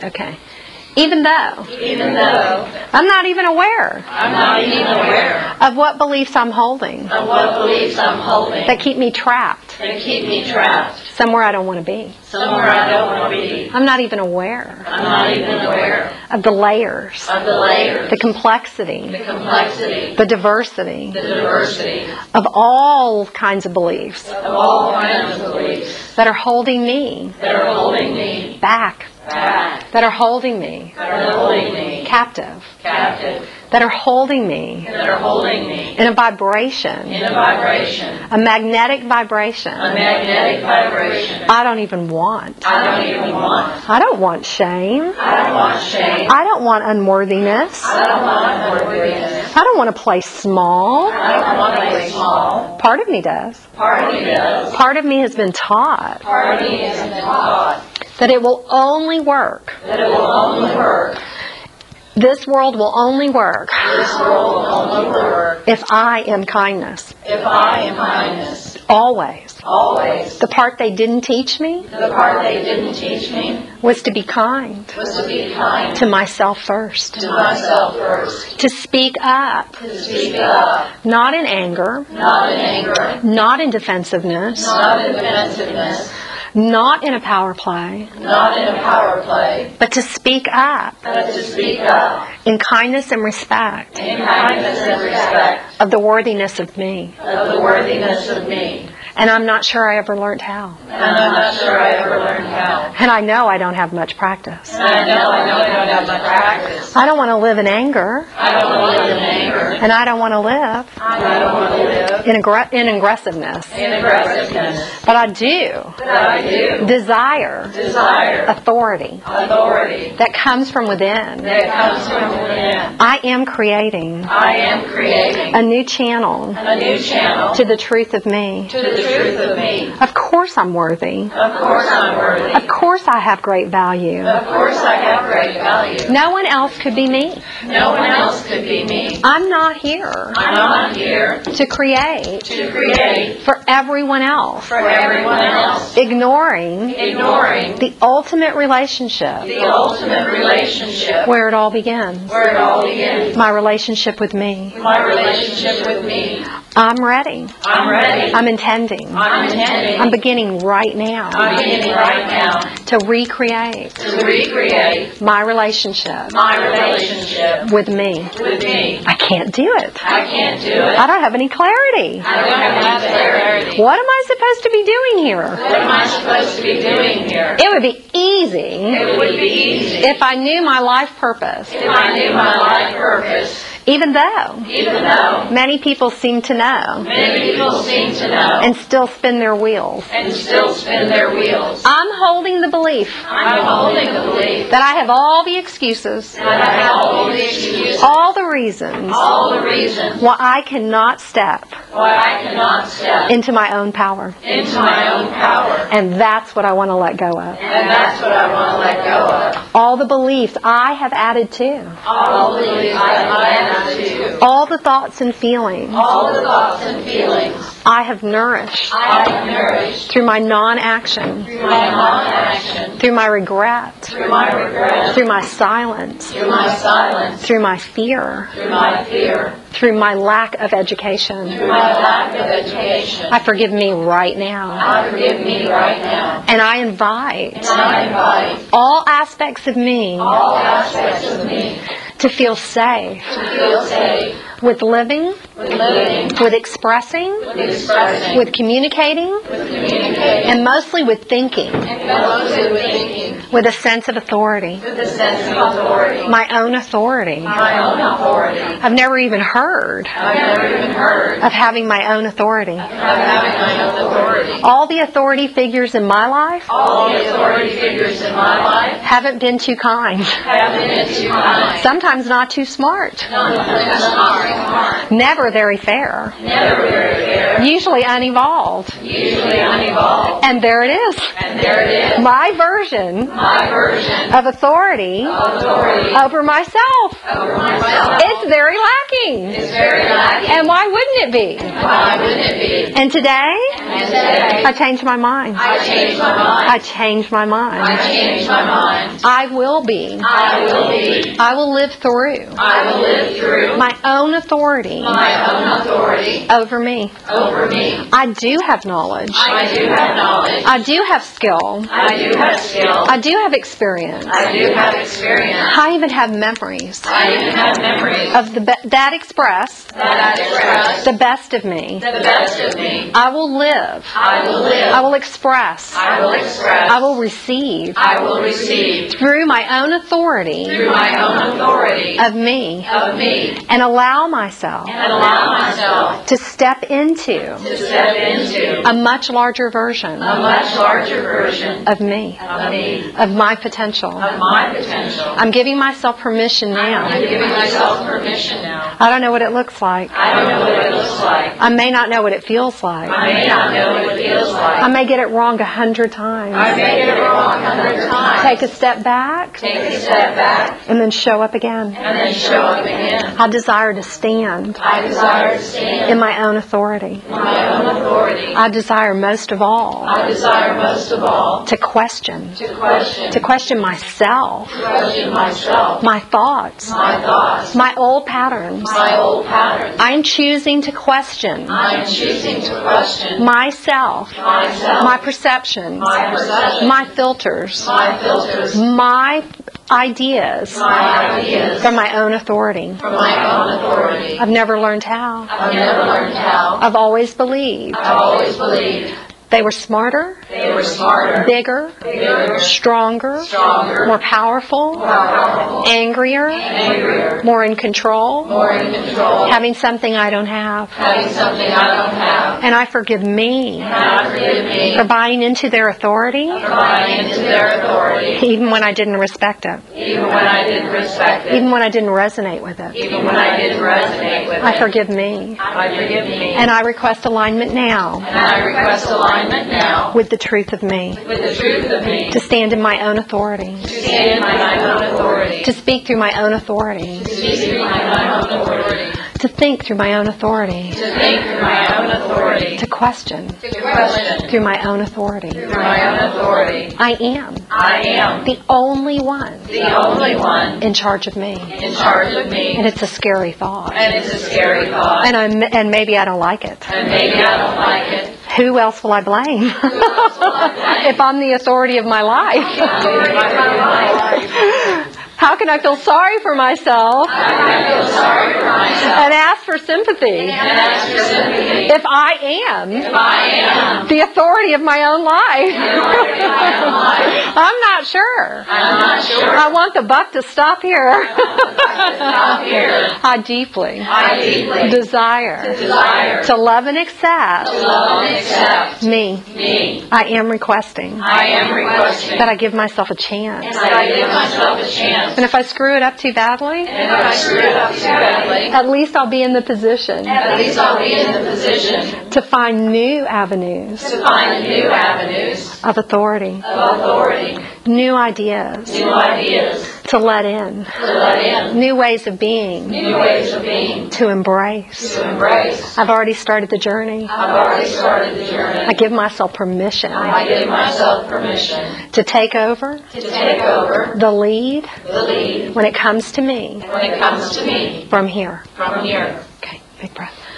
Okay. Even though Even though I'm not even aware I'm not even aware of what beliefs I'm holding of what beliefs I'm holding that keep me trapped that keep me trapped somewhere I don't want to be. somewhere I don't want to be. I'm not even aware I'm not even aware of the layers, of the layers, the complexity, the complexity, the diversity the diversity of all kinds of beliefs of all kinds of beliefs that are holding me that are holding me back, back, that are holding me that are holding me captive, captive, that are holding me that are holding me in a vibration, in a vibration, a magnetic vibration a magnetic vibration I don't even want. I don't even want. I don't want shame. I don't want shame. I don't want unworthiness. I don't want unworthiness. I don't want to play small. I don't want to play small. Part of me does. Part of me does. Part of me has been taught Part of me has been taught that it will only work. that it will only work. This world will only work This world will only work if I am kindness. if I am kindness. Always. Always. The part they didn't teach me The part they didn't teach me was to be kind was to be kind to myself first. to myself first. To speak up, To speak up, not in anger, not in anger, not in defensiveness, not in defensiveness, not in a power play, not in a power play, but to speak up but to speak up in kindness and respect in kindness and respect of the worthiness of me. of the worthiness of me. And I'm not sure I ever learned how. And I'm not sure I ever learned how. And I know I don't have much practice. And I know I don't have much practice. I don't want to live in anger, I don't want to live in anger. and I don't want to live I don't want to live in aggressiveness. in aggressiveness. But I do But I do desire desire authority authority that comes from within. that comes from within. I am creating I am creating a new channel a new channel to the truth of me. to the truth of me. Of course I'm worthy. Of course I'm worthy. Of course I have great value. Of course I have great value. No one else could be me. No one else could be me. I'm not here I'm not here to create to create for everyone else, for everyone else, ignoring ignoring the ultimate relationship the ultimate relationship where it all begins. where it all begins. My relationship with me. My relationship with me. I'm ready. I'm ready. I'm intending. I'm intending. I'm beginning right now I'm beginning right now to recreate to recreate my relationship my relationship with me. with me. I can't do it. I can't do it. I don't have any clarity. I don't have any clarity. What am I supposed to be doing here? What am I supposed to be doing here? It would be easy It would be easy if I knew my life purpose, if I knew my life purpose, even though even though many people seem to know many people seem to know and still spin their wheels. and still spin their wheels. I'm holding the belief I'm holding the belief that I have all the excuses, that I have all the excuses, all the reasons all the reasons why I cannot step why I cannot step into my own power. into my own power. And that's what I want to let go of. And that's what I want to let go of. All the beliefs I have added to, All the beliefs that I have to, all the thoughts and feelings all the thoughts and feelings I have nourished I have nourished through my non-action, through my non-action, through my regret, through my regret, through my silence, through my silence, through my fear, through my fear, through my lack of education. through my lack of education. I forgive me right now. I forgive me right now. And I invite And I invite all aspects of me all aspects of me to feel safe to feel safe with living, with living, with expressing, with expressing, with communicating, with communicating, and mostly with thinking, and mostly with thinking, with a sense of authority, with a sense of authority, my own authority. my own authority. I've never even heard I've never even heard of having my own authority. of having my own authority. All the authority figures in my life All the authority figures in my life haven't been too kind, haven't been too kind, sometimes not too smart, not smart, never very fair, never very fair, usually unevolved, Usually unevolved. And there it is. And there it is. My version My version of authority of authority over myself. over myself It's very lacking. is very lacking. And why wouldn't it be? Why wouldn't it be? And today, And today, I changed my mind. I changed my mind. I changed my I mind. changed my mind. I will be. I will be. I will live through I will live through my own authority my own authority over me. over me. I do have knowledge. I do have knowledge. I do have skill. I do have skill. I do have experience. I do have experience. I even have memories I even have memories of that express that express the best of me. the best of me. I will live. I will live. I will express. I will express. I will receive I will receive through my own authority through my own authority of me of me and allow myself and allow myself to step into to step into a much larger version a much larger version of me, of me, of my potential. of my potential. I'm giving myself permission I'm now. giving myself permission now. I don't know what it looks like. I don't know what it looks like. I may not know what it feels like. I may not know what it feels I like. may get it wrong 100 times. I may get it wrong 100 times. Take a step back Take a step back and then show up again. and then show up again. I desire to stand I desire to stand in my own authority. in my own authority. I desire most of all I desire most of all to question myself, question myself, my thoughts, my old patterns. my old patterns. I'm choosing to question I am choosing to question myself, myself, my perceptions, my perception, my filters, my filters, my ideas my ideas from my own authority. from my own authority. I've never learned how. I've never learned how. I've always believed I've always believed they were smarter, they were smarter, bigger, bigger, stronger, stronger, more powerful, powerful, angrier, angrier, more in control, more in control, having something I don't have. having something I don't have. And I forgive me And I forgive me for buying into their authority for buying into their authority, even when I didn't respect it, even when I didn't respect it, even when I didn't resonate with it. even when I didn't resonate with I it. forgive me. I forgive me. And I request alignment now And I request alignment now with the truth of me, with the truth of me, to stand in my own authority, to stand in my own authority, to speak through my own authority, to speak through my own authority, to think through my own authority, to think through my own authority, to question to question through my own authority. through my own authority. I am I am the only one the only one in charge of me. in charge of And me, it's a scary thought. and it's a scary thought, And maybe I don't like it. and maybe I don't like it. Who else will I blame if I'm the authority of my life? How can I feel sorry for myself I feel sorry for myself and ask for sympathy and ask for sympathy. if I am If I am the authority of my own life? I'm not sure. I'm not sure. I want the buck to stop here. Stop here. I deeply I deeply desire desire to love and accept to love and accept me. me. I am requesting I am requesting that I give myself a chance. that I give myself a chance. And if I screw it up too badly, And if I screw it up too badly, at least I'll be in the position at least I'll be in the position to find new avenues to find new avenues of authority, of authority, new ideas new ideas to let in, to let in, new ways of being new ways of being to embrace. to embrace. I've already started the journey. I've already started the journey. I give myself permission I give myself permission to take over to take over the lead the lead when it comes to me when it comes to me from here. from here. Okay, big breath.